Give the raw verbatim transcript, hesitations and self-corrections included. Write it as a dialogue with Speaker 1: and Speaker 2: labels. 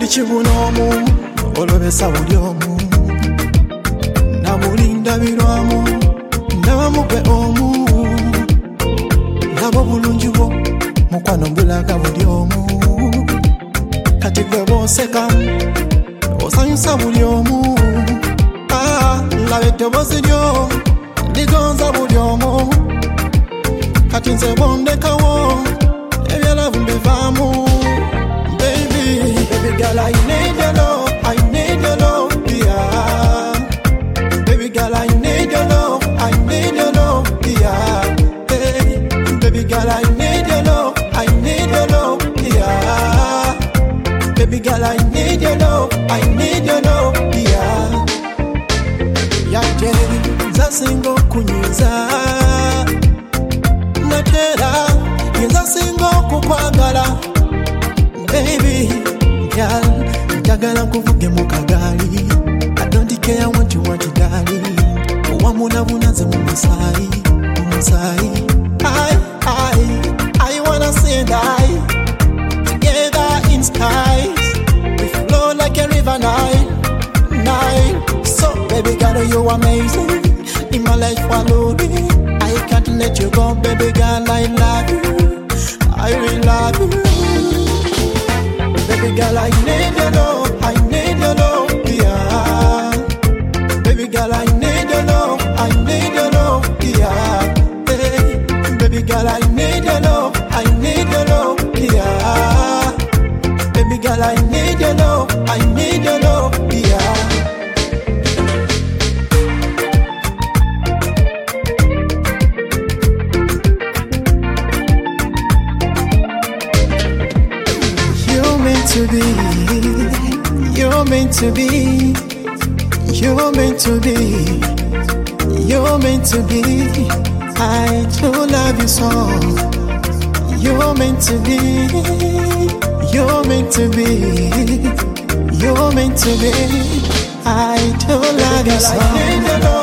Speaker 1: Ichibunomu olobesa buli omu namulinda birwamu nabamupe omu nabo bulungi bwo mukwano mbulaga buli omu kati gwe bonseka osanyusa buli omu ah, labe eddoboozi lyo ligonza buli omu kati nze bondekawo ebyalavu mbivaamu. Baby girl, I need your love, I need your love, yeah. Baby girl, I need your love, I need your love, yeah. Hey, baby girl, I need your love, I need your love, yeah. Baby girl, I need your love, I need your love, yeah. Yaje, nza singo kunyiza natera, nza singo kukwagala, baby. Girl, njagala nkuvuge mu kagali. I don't care, I want you, want you, darling. Owamuna bunaze mu musai, mu musai. I, I, I wanna say that together in skies we flow like a river Nile, Nile. So baby girl, you amazing. In my life, follow me. I can't let you go, baby girl. I love you, I really love you. Baby girl, I need your love, I need your love, yeah. Baby girl, I need your love, I need your love, yeah. Hey, baby girl, I need your love, I need your love, yeah. Baby girl, I need your love, I need your love, yeah. To be, you're meant to be, you're meant to be, you're meant to be. I do love you so. You're meant to be, you're meant to be, you're meant to be. I do love you so.